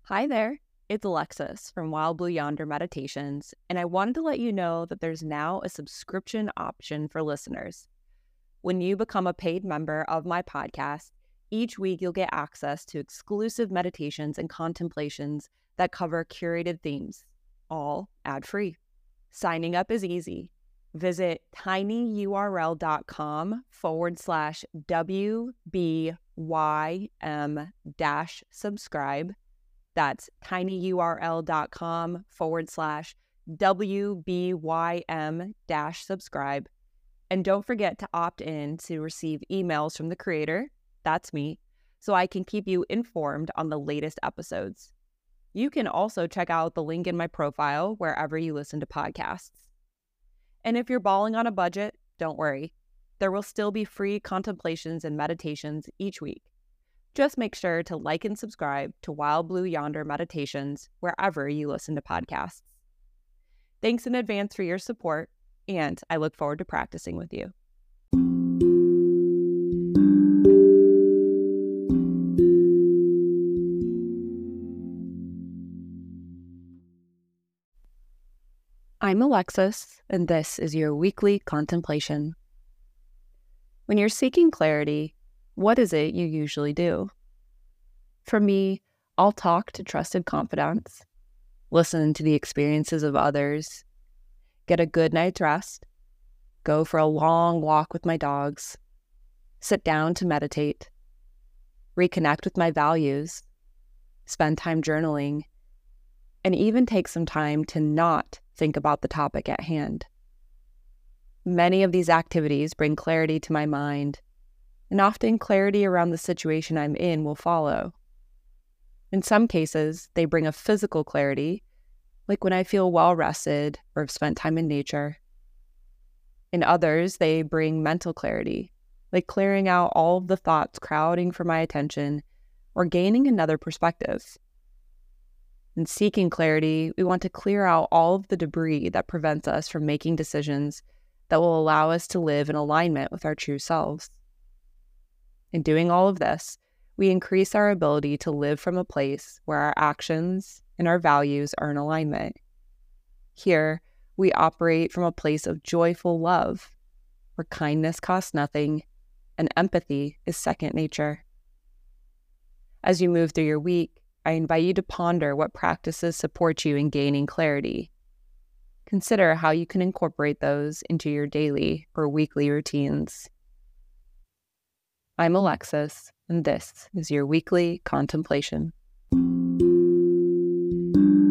Hi there, it's Alexis from Wild Blue Yonder Meditations, and I wanted to let you know that there's now a subscription option for listeners. When you become a paid member of my podcast, each week you'll get access to exclusive meditations and contemplations that cover curated themes, all ad-free. Signing up is easy. Visit tinyurl.com/WBYM-subscribe. That's tinyurl.com/WBYM-subscribe. And don't forget to opt in to receive emails from the creator, that's me, so I can keep you informed on the latest episodes. You can also check out the link in my profile wherever you listen to podcasts. And if you're balling on a budget, don't worry. There will still be free contemplations and meditations each week. Just make sure to like and subscribe to Wild Blue Yonder Meditations wherever you listen to podcasts. Thanks in advance for your support, and I look forward to practicing with you. I'm Alexis, and this is your weekly contemplation. When you're seeking clarity, what is it you usually do? For me, I'll talk to trusted confidants, listen to the experiences of others, get a good night's rest, go for a long walk with my dogs, sit down to meditate, reconnect with my values, spend time journaling, and even take some time to not think about the topic at hand. Many of these activities bring clarity to my mind, and often clarity around the situation I'm in will follow. In some cases, they bring a physical clarity, like when I feel well-rested or have spent time in nature. In others, they bring mental clarity, like clearing out all of the thoughts crowding for my attention or gaining another perspective. In seeking clarity, we want to clear out all of the debris that prevents us from making decisions that will allow us to live in alignment with our true selves. In doing all of this, we increase our ability to live from a place where our actions and our values are in alignment. Here, we operate from a place of joyful love, where kindness costs nothing and empathy is second nature. As you move through your week, I invite you to ponder what practices support you in gaining clarity. Consider how you can incorporate those into your daily or weekly routines. I'm Alexis, and this is your weekly contemplation.